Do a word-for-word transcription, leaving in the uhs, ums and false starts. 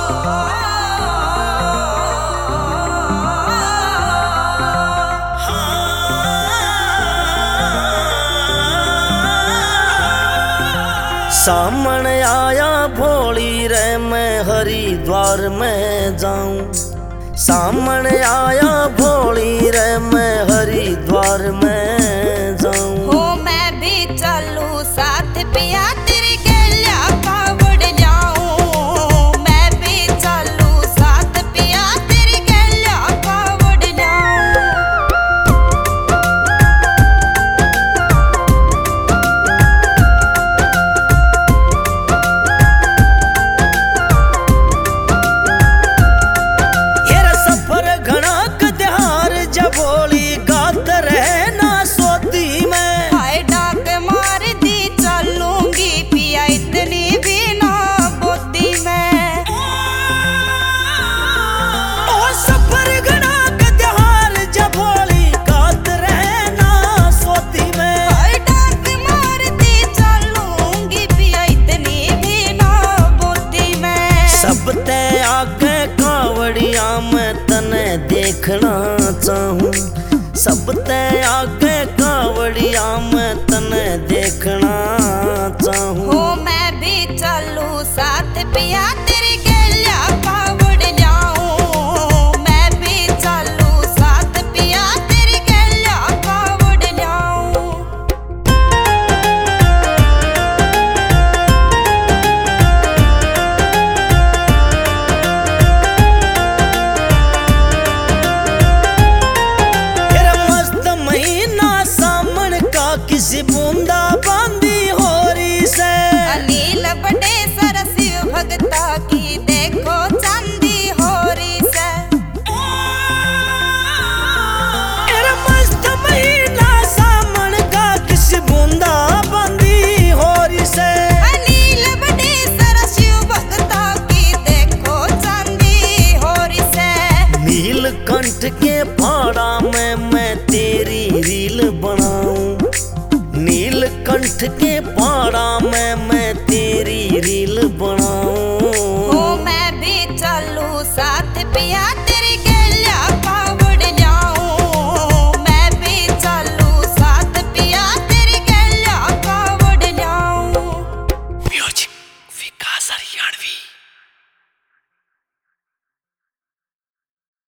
सामण आया भोली रे मैं हरिद्वार में जाऊं। सामण आया भोली रे मैं हरिद्वार में जाऊं। हो मैं भी चलूं साथ पिया तेरी गैया कावड़ ल्याऊं। मैं भी चलूं साथ पिया तेरी गैया कावड़ ल्याऊं। भोली गात रहे ना सोती में हाय डाक मार दी चलूंगी पिया इतनी भी ना बोती में। ओ सफर घना का त्योहार जब भोली गात रहे ना सोती में। हाय डाक मार दी चलूंगी पिया इतनी भी ना बोती में। सब ते आगे कावड़िया में तने देखना चाहूं। सब ते आगे कावड़िया में तने देखना चाहूं। हो मैं भी चलूं साथ पिया तेरी गैया कावड़ ल्याऊं। मैं भी चलूं साथ पिया तेरी गैया कावड़ ल्याऊं। किसी बूंदा बांदी होरी से अनिल बड़े सरसिव भगता की देखो चांदी होरी से। एरा मस्त महीना सामन का किसी बूंदा बांदी होरी से। अनिल बड़े सरसिव भगता की देखो चांदी होरी से। नीलकंठ के फाड़ा में मैं तेरी रील बनाऊं। नीलकंठ के